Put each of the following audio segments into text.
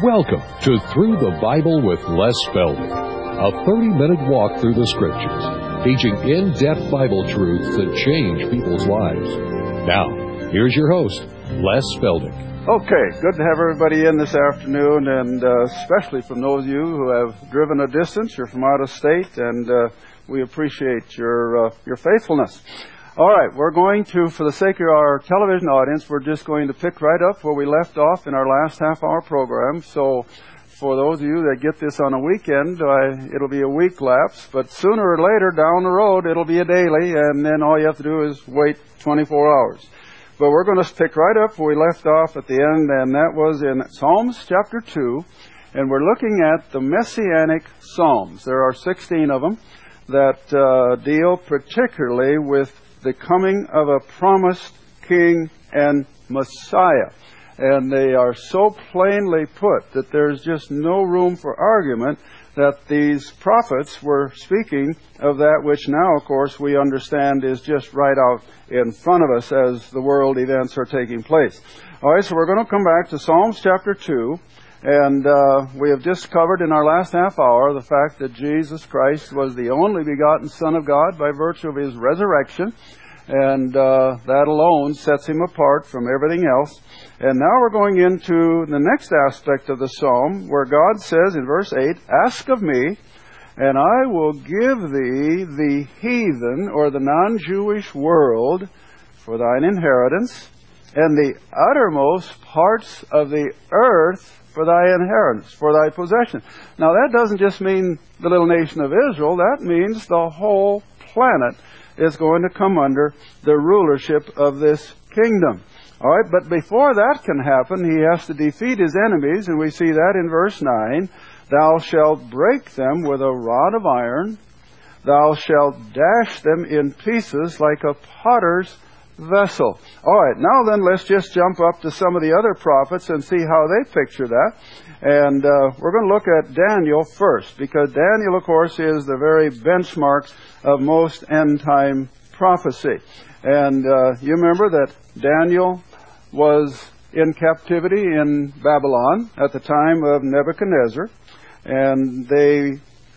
Welcome to Through the Bible with Les Feldick, a 30-minute walk through the Scriptures, teaching in-depth Bible truths that change people's lives. Now, here's your host, Les Feldick. Okay, good to have everybody in this afternoon, and especially from those of you who have driven a distance. You're from out of state, and we appreciate your faithfulness. All right, we're going to, for the sake of our television audience, we're just going to pick right up where we left off in our last half-hour program. So for those of you that get this on a weekend, it'll be a week lapse, but sooner or later down the road, it'll be a daily, and then all you have to do is wait 24 hours. But we're going to pick right up where we left off at the end, and that was in Psalms chapter 2, and we're looking at the Messianic Psalms. There are 16 of them that deal particularly with the coming of a promised King and Messiah. And they are so plainly put that there's just no room for argument that these prophets were speaking of that which now, of course, we understand is just right out in front of us as the world events are taking place. All right, so we're going to come back to Psalms chapter 2. And we have just covered in our last half hour the fact that Jesus Christ was the only begotten Son of God by virtue of His resurrection. And that alone sets Him apart from everything else. And now we're going into the next aspect of the Psalm where God says in verse 8, "Ask of me, and I will give thee the heathen," or the non-Jewish world, "for thine inheritance, and the uttermost parts of the earth for thy inheritance," for thy possession. Now that doesn't just mean the little nation of Israel, that means the whole planet is going to come under the rulership of this kingdom. All right, but before that can happen, he has to defeat his enemies, and we see that in verse 9. "Thou shalt break them with a rod of iron, thou shalt dash them in pieces like a potter's vessel." All right, now then let's just jump up to some of the other prophets and see how they picture that. And we're going to look at Daniel first, because Daniel, of course, is the very benchmark of most end-time prophecy. And you remember that Daniel was in captivity in Babylon at the time of Nebuchadnezzar, and the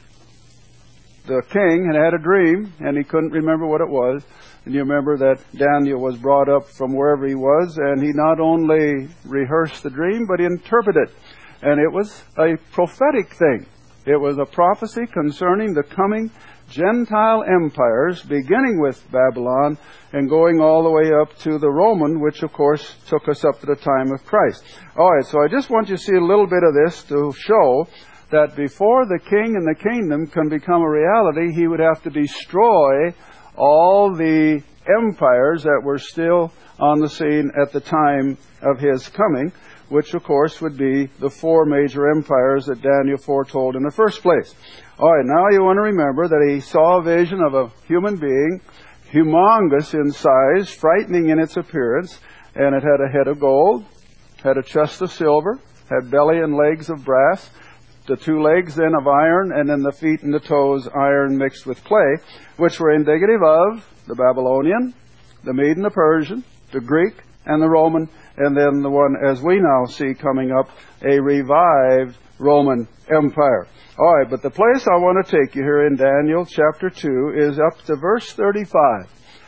king had a dream, and he couldn't remember what it was. And you remember that Daniel was brought up from wherever he was, and he not only rehearsed the dream, but interpreted it. And it was a prophetic thing. It was a prophecy concerning the coming Gentile empires, beginning with Babylon and going all the way up to the Roman, which of course took us up to the time of Christ. All right, so I just want you to see a little bit of this to show that before the king and the kingdom can become a reality, he would have to destroy all the empires that were still on the scene at the time of his coming, which of course would be the four major empires that Daniel foretold in the first place. All right, now you want to remember that he saw a vision of a human being, humongous in size, frightening in its appearance, and it had a head of gold, had a chest of silver, had belly and legs of brass, the two legs then of iron, and then the feet and the toes iron mixed with clay, which were indicative of the Babylonian, the Mede and the Persian, the Greek, and the Roman, and then the one, as we now see coming up, a revived Roman Empire. All right, but the place I want to take you here in Daniel chapter 2 is up to verse 35.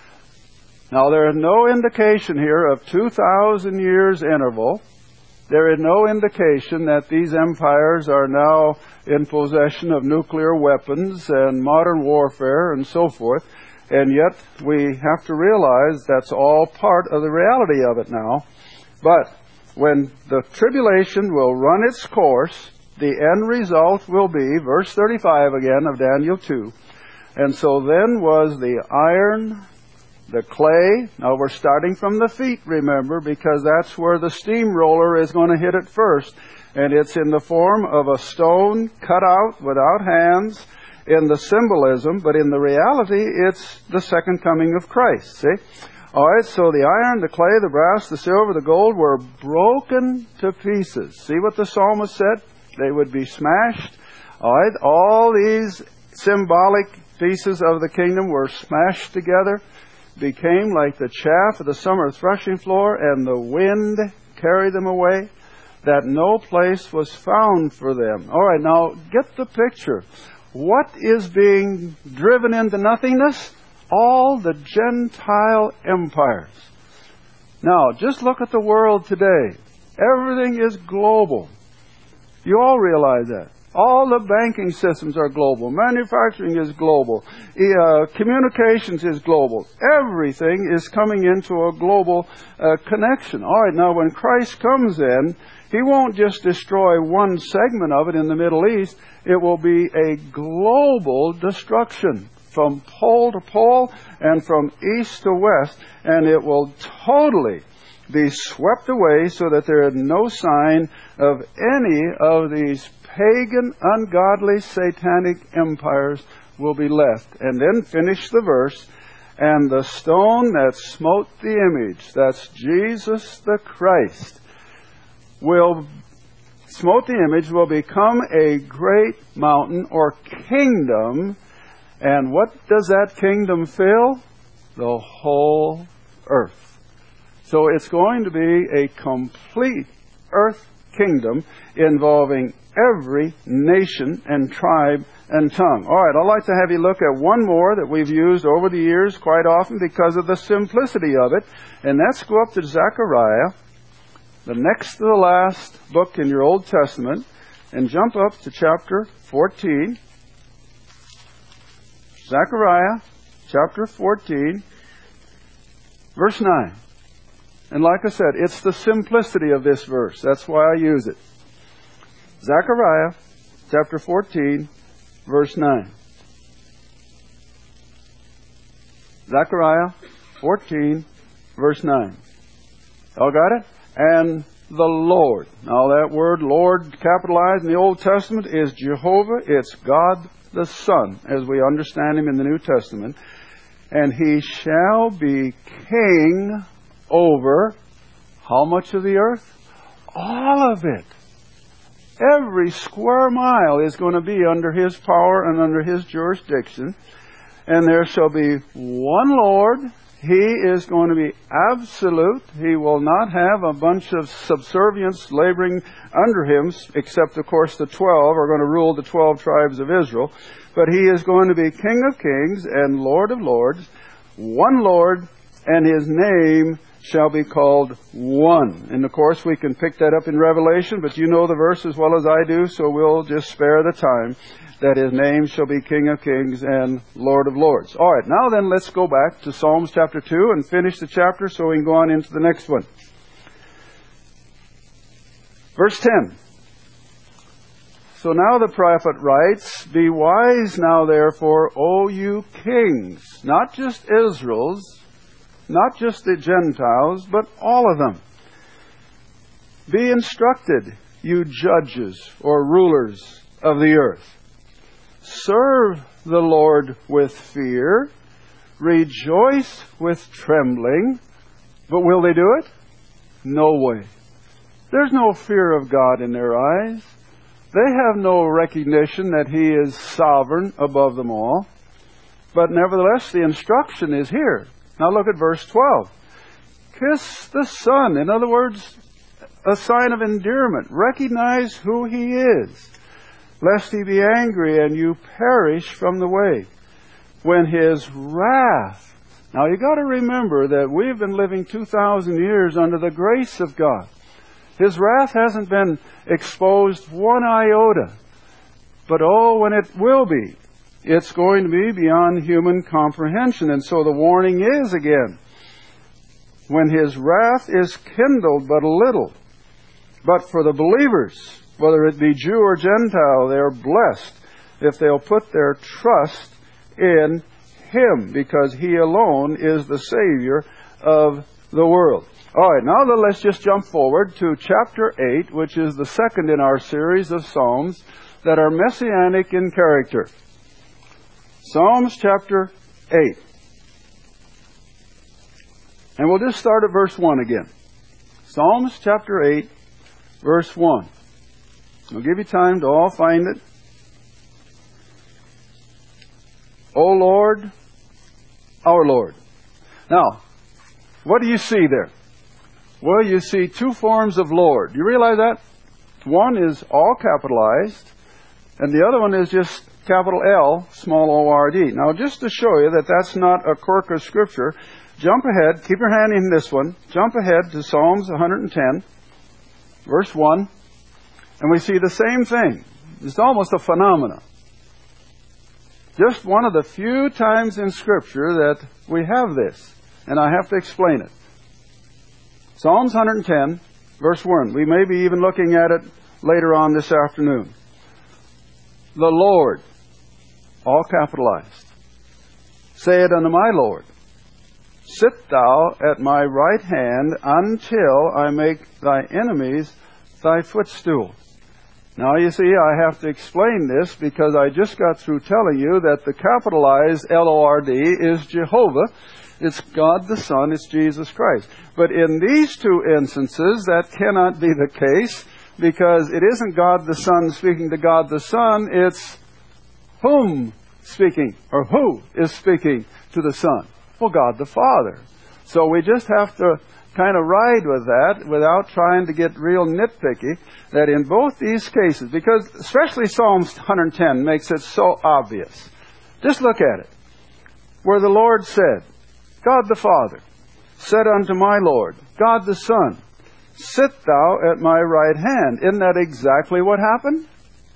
Now, there is no indication here of 2,000 years interval. There is no indication that these empires are now in possession of nuclear weapons and modern warfare and so forth. And yet, we have to realize that's all part of the reality of it now. But when the tribulation will run its course, the end result will be, verse 35 again of Daniel 2. "And so then was the iron, the clay." Now we're starting from the feet, remember, because that's where the steamroller is going to hit it first. And it's in the form of a stone cut out without hands in the symbolism, but in the reality, it's the second coming of Christ. See? All right, so the iron, the clay, the brass, the silver, the gold were broken to pieces. See what the psalmist said? They would be smashed. All right, all these symbolic pieces of the kingdom were smashed together, became like the chaff of the summer threshing floor, and the wind carried them away. that no place was found for them. All right, now get the picture. What is being driven into nothingness? All the Gentile empires. Now, just look at the world today. Everything is global. You all realize that. All the banking systems are global. Manufacturing is global. Communications is global. Everything is coming into a global connection. All right, now when Christ comes in, He won't just destroy one segment of it in the Middle East. It will be a global destruction from pole to pole and from east to west, and it will totally be swept away so that there is no sign of any of these pagan, ungodly, satanic empires will be left. And then finish the verse, and the stone that smote the image, that's Jesus the Christ, will smote the image, will become a great mountain or kingdom. And what does that kingdom fill? The whole earth. So it's going to be a complete earth kingdom involving every nation and tribe and tongue. All right, I'd like to have you look at one more that we've used over the years quite often because of the simplicity of it. And that's go up to Zechariah, the next to the last book in your Old Testament, and jump up to chapter 14. Zechariah, chapter 14, verse 9. And like I said, it's the simplicity of this verse. That's why I use it. Zechariah, chapter 14, verse 9. Zechariah 14, verse 9. All got it? And the Lord. Now that word Lord capitalized in the Old Testament is Jehovah. It's God the Son, as we understand Him in the New Testament. And He shall be king over how much of the earth? All of it. Every square mile is going to be under His power and under His jurisdiction. And there shall be one Lord. He is going to be absolute. He will not have a bunch of subservients laboring under Him, except, of course, the 12 are going to rule the 12 tribes of Israel. But He is going to be King of kings and Lord of lords, one Lord, and His name shall be called One. And, of course, we can pick that up in Revelation, but you know the verse as well as I do, so we'll just spare the time. That His name shall be King of kings and Lord of lords. All right, now then let's go back to Psalms chapter 2 and finish the chapter so we can go on into the next one. Verse 10. So now the prophet writes, Be wise now therefore, O you kings, not just Israel's, not just the Gentiles, but all of them. Be instructed, you judges or rulers of the earth. Serve the Lord with fear. Rejoice with trembling. But will they do it? No way. There's no fear of God in their eyes. They have no recognition that He is sovereign above them all. But nevertheless, the instruction is here. Now look at verse 12. Kiss the Son. In other words, a sign of endearment. Recognize who He is, lest He be angry and you perish from the way. When His wrath. Now you got to remember that we've been living 2,000 years under the grace of God. His wrath hasn't been exposed one iota. But oh, when it will be, it's going to be beyond human comprehension. And so the warning is again, when His wrath is kindled but a little. But for the believers, whether it be Jew or Gentile, they are blessed if they'll put their trust in Him, because He alone is the Savior of the world. All right, now then let's just jump forward to chapter 8, which is the second in our series of Psalms that are messianic in character. Psalms chapter 8. And we'll just start at verse 1 again. Psalms chapter 8, verse 1. I'll give you time to all find it. O Lord, our Lord. Now, what do you see there? Well, you see two forms of Lord. You realize that? One is all capitalized, and the other one is just capital L, small o-r-d. Now, just to show you that that's not a quirk of Scripture, jump ahead, keep your hand in this one, jump ahead to Psalms 110, verse 1, and we see the same thing. It's almost a phenomenon. Just one of the few times in Scripture that we have this, and I have to explain it. Psalms 110, verse 1. We may be even looking at it later on this afternoon. The Lord, all capitalized, saith unto my Lord, sit thou at my right hand until I make thy enemies thy footstool. Now you see, I have to explain this because I just got through telling you that the capitalized L-O-R-D is Jehovah. It's God the Son, it's Jesus Christ. But in these two instances, that cannot be the case because it isn't God the Son speaking to God the Son, it's whom speaking, or who is speaking to the Son? Well, God the Father. So we just have to kind of ride with that without trying to get real nitpicky, that in both these cases, because especially Psalms 110 makes it so obvious. Just look at it. Where the Lord said, God the Father said unto my Lord, God the Son, sit thou at my right hand. Isn't that exactly what happened?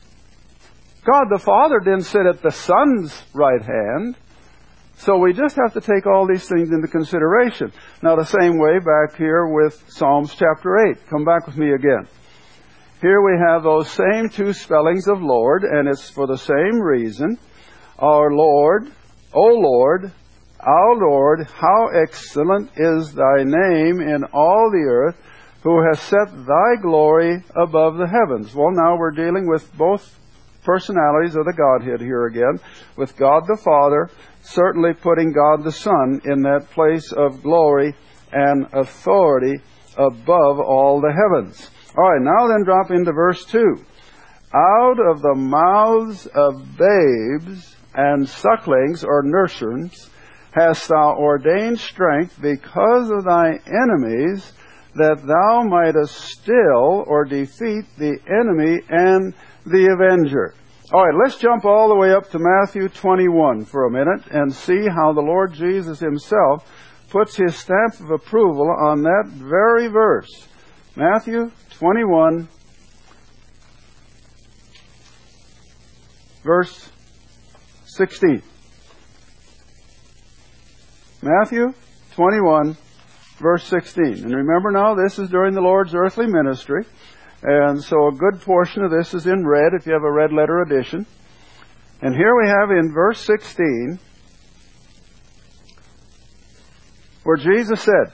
God the Father didn't sit at the Son's right hand. So we just have to take all these things into consideration. Now the same way back here with Psalms chapter 8. Come back with me again. Here we have those same two spellings of Lord, and it's for the same reason. Our Lord, O Lord, our Lord, how excellent is thy name in all the earth, who has set thy glory above the heavens. Well, now we're dealing with both personalities of the Godhead here again, with God the Father, certainly putting God the Son in that place of glory and authority above all the heavens. All right, now then drop into verse 2. Out of the mouths of babes and sucklings, or nurserings, hast thou ordained strength because of thy enemies, that thou mightest still or defeat the enemy and the avenger. All right, let's jump all the way up to Matthew 21 for a minute and see how the Lord Jesus himself puts his stamp of approval on that very verse. Matthew 21, verse 16. Matthew 21, verse 16. And remember now, this is during the Lord's earthly ministry. And so a good portion of this is in red, if you have a red letter edition. And here we have in verse 16, where Jesus said,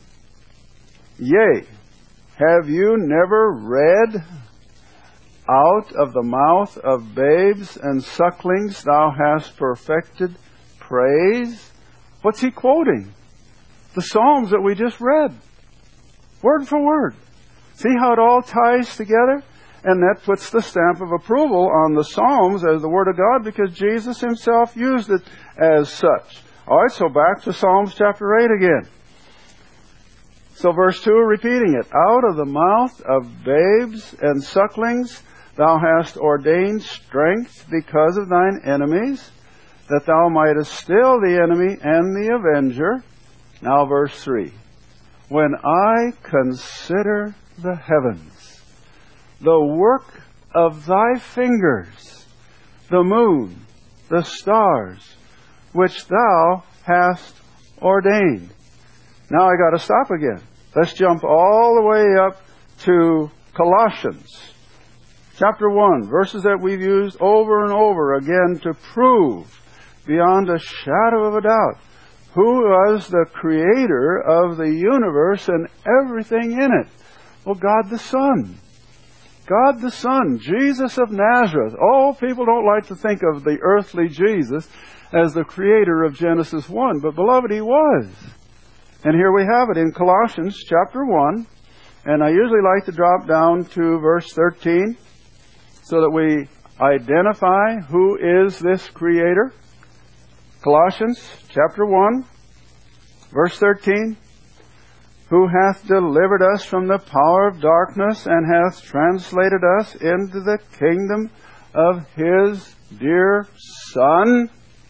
Yea, have you never read, out of the mouth of babes and sucklings thou hast perfected praise? What's he quoting? The Psalms that we just read. Word for word. See how it all ties together? And that puts the stamp of approval on the Psalms as the Word of God, because Jesus himself used it as such. All right, so back to Psalms chapter 8 again. So verse 2, repeating it. Out of the mouth of babes and sucklings thou hast ordained strength because of thine enemies, that thou mightest still the enemy and the avenger. Now verse 3. When I consider the heavens, the work of thy fingers, the moon, the stars, which thou hast ordained. Now I got to stop again. Let's jump all the way up to Colossians chapter 1, verses that we've used over and over again to prove beyond a shadow of a doubt who was the creator of the universe and everything in it. Well, God the Son. God the Son, Jesus of Nazareth. Oh, people don't like to think of the earthly Jesus as the creator of Genesis 1, but beloved, he was. And here we have it in Colossians chapter 1, and I usually like to drop down to verse 13 so that we identify who is this creator. Colossians chapter 1, verse 13. who hath delivered us from the power of darkness and hath translated us into the kingdom of His dear Son,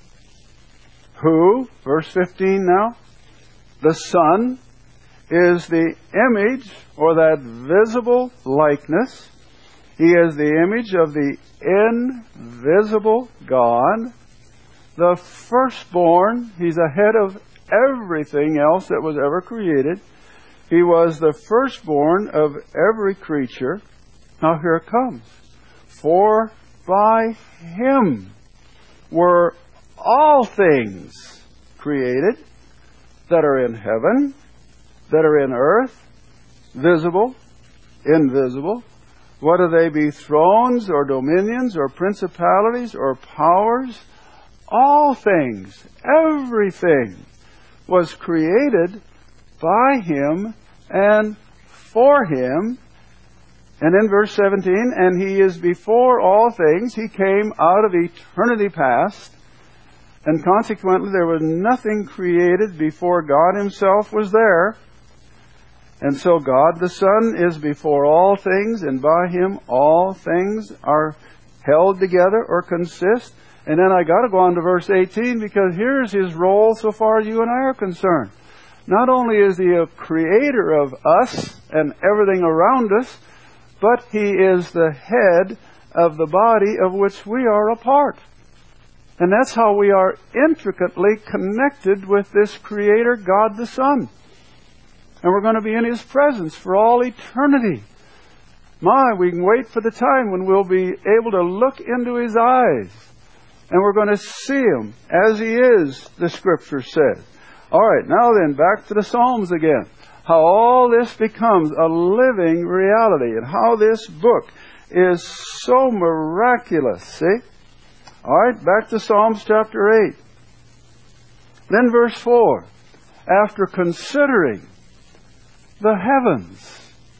who, verse 15 now, the Son is the image, or that visible likeness. He is the image of the invisible God, the firstborn. He's ahead of everything else that was ever created. He was the firstborn of every creature. Now here it comes. For by Him were all things created that are in heaven, that are in earth, visible, invisible, whether they be thrones or dominions or principalities or powers. All things, everything was created by Him and for Him. And in verse 17, and He is before all things. He came out of eternity past, and consequently there was nothing created before God Himself was there. And so God the Son is before all things, and by Him all things are held together or consist. And then I got to go on to verse 18, because here's His role so far as you and I are concerned. Not only is He a creator of us and everything around us, but He is the head of the body of which we are a part. And that's how we are intricately connected with this Creator, God the Son. And we're going to be in His presence for all eternity. We can wait for the time when we'll be able to look into His eyes. And we're going to see Him as He is, the Scripture says. All right, now then, back to the Psalms again. How all this becomes a living reality, and how this book is so miraculous, see? All right, back to Psalms chapter 8. Then verse 4. After considering the heavens,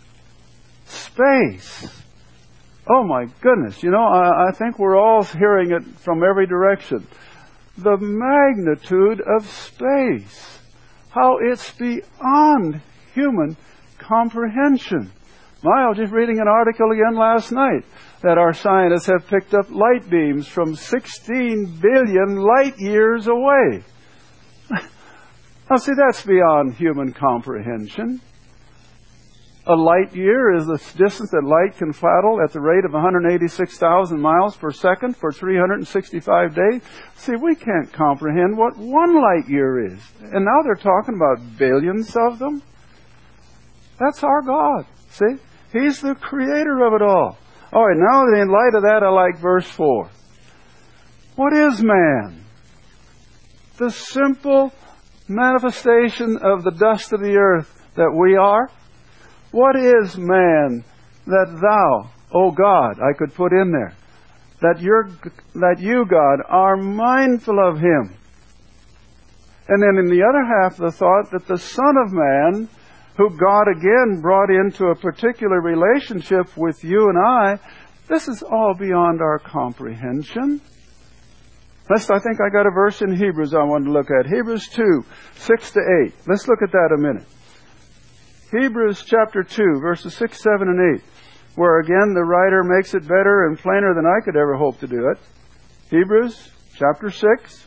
space. Oh my goodness, I think we're all hearing it from every direction. The magnitude of space. How it's beyond human comprehension. I was just reading an article again last night that our scientists have picked up light beams from 16 billion light years away. Now see, that's beyond human comprehension. A light year is the distance that light can travel at the rate of 186,000 miles per second for 365 days. See, we can't comprehend what one light year is. And now they're talking about billions of them. That's our God. See? He's the creator of it all. All right, now in light of that, I like verse 4. What is man? The simple manifestation of the dust of the earth that we are. What is man that thou, O God, I could put in there, that you, God, are mindful of him? And then in the other half of the thought, that the Son of Man, who God again brought into a particular relationship with you and I, this is all beyond our comprehension. I think I got a verse in Hebrews I wanted to look at. Hebrews 2, 6 to 8. Let's look at that a minute. Hebrews chapter 2, verses 6, 7, and 8, where again the writer makes it better and plainer than I could ever hope to do it. Hebrews chapter 6.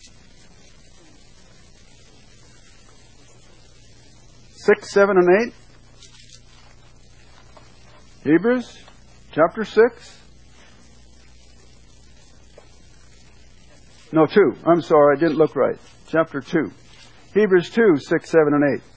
6, 7, and 8. Hebrews chapter 6. No, 2. I'm sorry, I didn't look right. Chapter 2. Hebrews 2, 6, 7, and 8.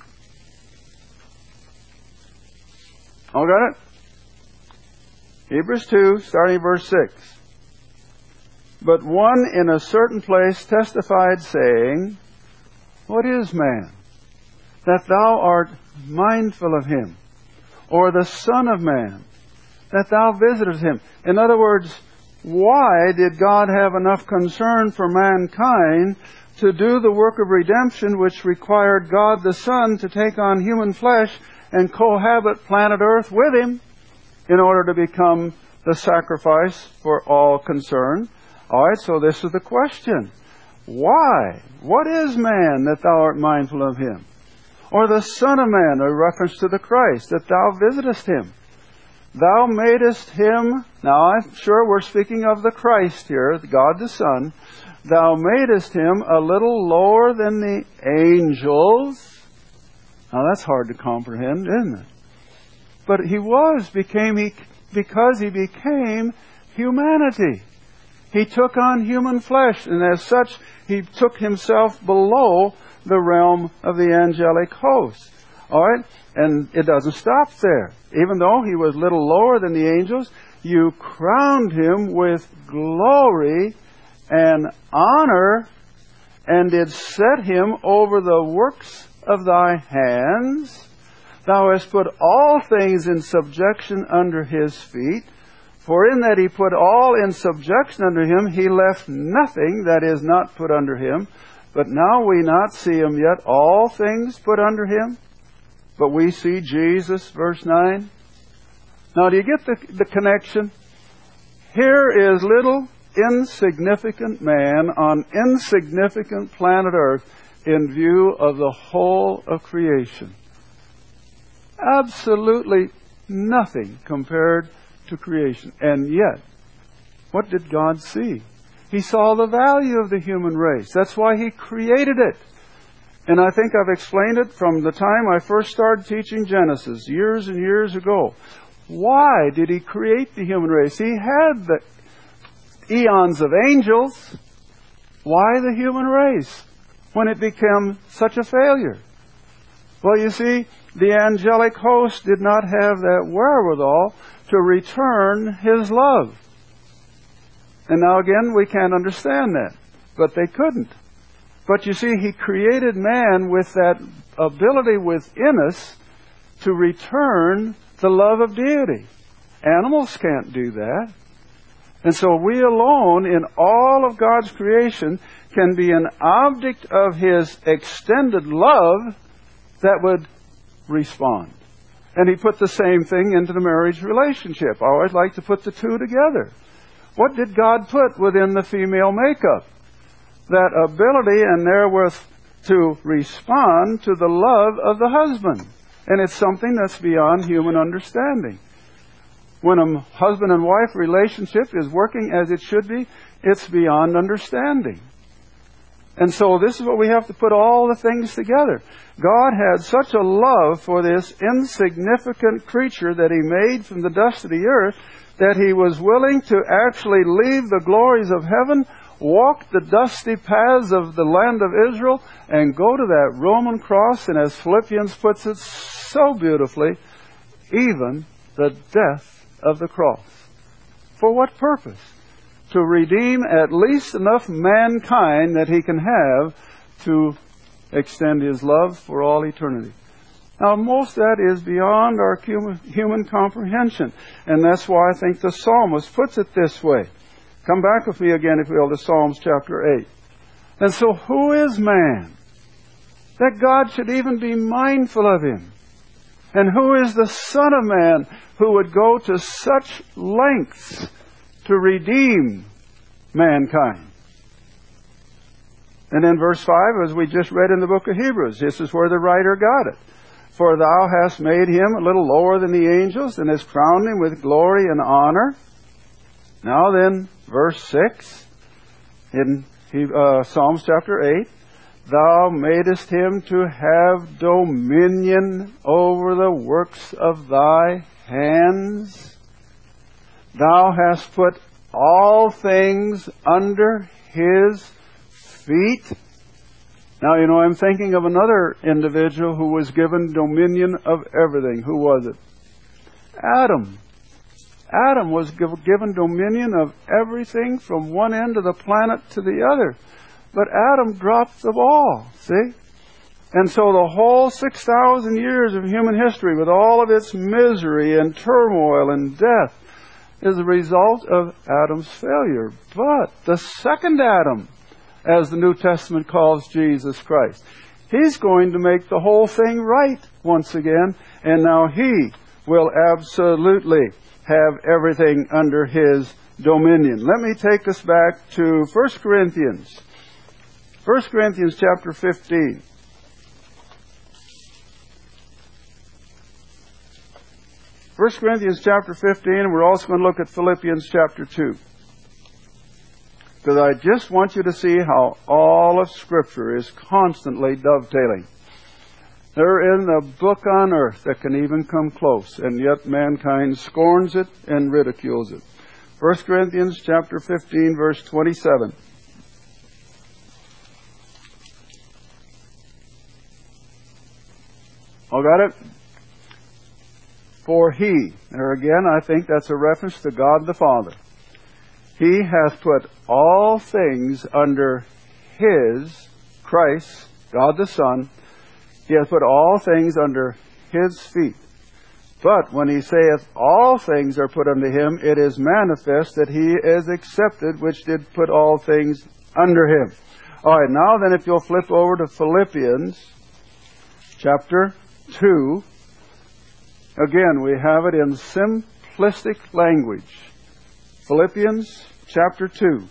All got it? Hebrews 2, starting verse 6. But one in a certain place testified, saying, What is man, that thou art mindful of him? Or the Son of Man, that thou visitest him? In other words, why did God have enough concern for mankind to do the work of redemption, which required God the Son to take on human flesh and cohabit planet Earth with him in order to become the sacrifice for all concerned? All right, so this is the question. Why? What is man that thou art mindful of him? Or the Son of Man, a reference to the Christ, that thou visitest him. Thou madest him, now I'm sure we're speaking of the Christ here, God the Son. Thou madest him a little lower than the angels. Now that's hard to comprehend, isn't it? But because he became humanity. He took on human flesh, and as such, he took himself below the realm of the angelic host. All right? And it doesn't stop there. Even though he was a little lower than the angels, you crowned him with glory and honor, and did set him over the works of thy hands. Thou hast put all things in subjection under his feet. For in that he put all in subjection under him, he left nothing that is not put under him. But now we not see him yet, all things put under him. But we see Jesus, verse 9. Now do you get the connection? Here is little insignificant man on insignificant planet Earth in view of the whole of creation. Absolutely nothing compared to creation. And yet, what did God see? He saw the value of the human race. That's why He created it. And I think I've explained it from the time I first started teaching Genesis, years and years ago. Why did He create the human race? He had the eons of angels. Why the human race when it became such a failure? Well, you see, the angelic host did not have that wherewithal to return His love. And now again, we can't understand that. But they couldn't. But you see, He created man with that ability within us to return the love of deity. Animals can't do that. And so we alone, in all of God's creation, can be an object of His extended love that would respond. And He put the same thing into the marriage relationship. I always like to put the two together. What did God put within the female makeup? That ability and therewith to respond to the love of the husband. And it's something that's beyond human understanding. When a husband and wife relationship is working as it should be, it's beyond understanding. And so this is what we have to put all the things together. God had such a love for this insignificant creature that He made from the dust of the earth that He was willing to actually leave the glories of heaven, walk the dusty paths of the land of Israel, and go to that Roman cross, and as Philippians puts it so beautifully, even the death of the cross. For what purpose? To redeem at least enough mankind that He can have to extend His love for all eternity. Now, most of that is beyond our human comprehension. And that's why I think the psalmist puts it this way. Come back with me again, if you will, to Psalms chapter 8. And so who is man that God should even be mindful of him? And who is the Son of Man who would go to such lengths to redeem mankind? And then verse 5, as we just read in the book of Hebrews, this is where the writer got it. For thou hast made him a little lower than the angels, and hast crowned him with glory and honor. Now then, verse 6, in Psalms chapter 8, thou madest him to have dominion over the works of thy hands. Thou hast put all things under his feet. Now, you know, I'm thinking of another individual who was given dominion of everything. Who was it? Adam. Adam was given dominion of everything from one end of the planet to the other. But Adam dropped the ball, see? And so the whole 6,000 years of human history, with all of its misery and turmoil and death, is a result of Adam's failure. But the second Adam, as the New Testament calls Jesus Christ, He's going to make the whole thing right once again, and now He will absolutely have everything under His dominion. Let me take us back to 1 Corinthians. 1 Corinthians chapter 15. 1 Corinthians chapter 15, and we're also going to look at Philippians chapter 2. Because I just want you to see how all of Scripture is constantly dovetailing. There isn't a book on earth that can even come close, and yet mankind scorns it and ridicules it. 1 Corinthians chapter 15, verse 27. All got it? For He, there again I think that's a reference to God the Father. He hath put all things under His, Christ, God the Son, He hath put all things under His feet. But when He saith all things are put unto Him, it is manifest that He is accepted, which did put all things under Him. All right, now then if you'll flip over to Philippians chapter 2. Again, we have it in simplistic language. Philippians chapter 2.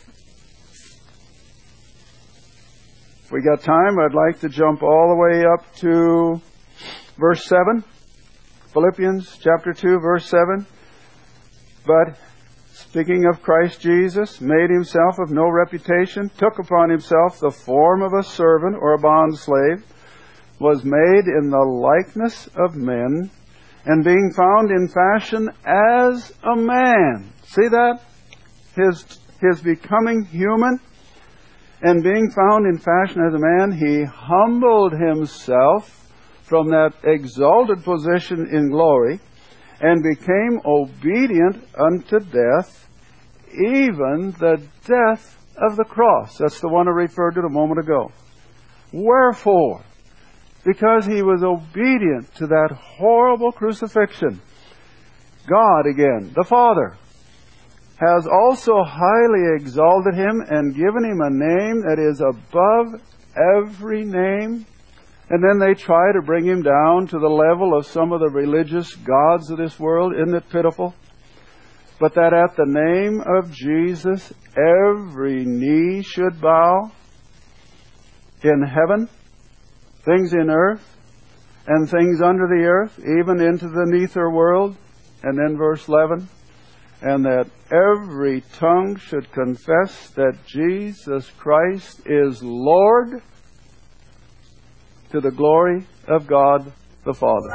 If we got time, I'd like to jump all the way up to verse 7. Philippians chapter 2, verse 7. But, speaking of Christ Jesus, made Himself of no reputation, took upon Himself the form of a servant or a bondslave, was made in the likeness of men, and being found in fashion as a man. See that? His becoming human, and being found in fashion as a man, He humbled Himself from that exalted position in glory, and became obedient unto death, even the death of the cross. That's the one I referred to a moment ago. Wherefore? Because He was obedient to that horrible crucifixion. God, again, the Father, has also highly exalted Him and given Him a name that is above every name. And then they try to bring Him down to the level of some of the religious gods of this world. Isn't it pitiful? But that at the name of Jesus, every knee should bow in heaven, things in earth, and things under the earth, even into the nether world. And then verse 11, and that every tongue should confess that Jesus Christ is Lord, to the glory of God the Father.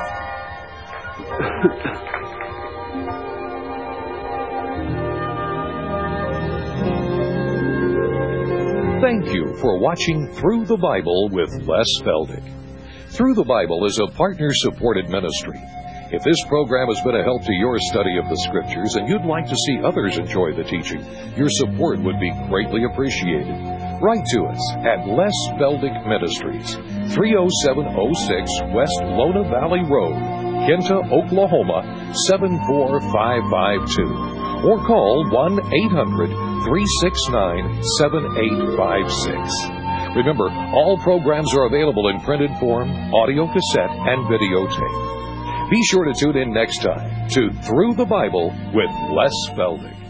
Thank you for watching Through the Bible with Les Feldick. Through the Bible is a partner-supported ministry. If this program has been a help to your study of the Scriptures and you'd like to see others enjoy the teaching, your support would be greatly appreciated. Write to us at Les Feldick Ministries, 30706 West Lona Valley Road, Kinta, Oklahoma, 74552. Or call 1-800-369-7856. Remember, all programs are available in printed form, audio cassette, and videotape. Be sure to tune in next time to Through the Bible with Les Feldick.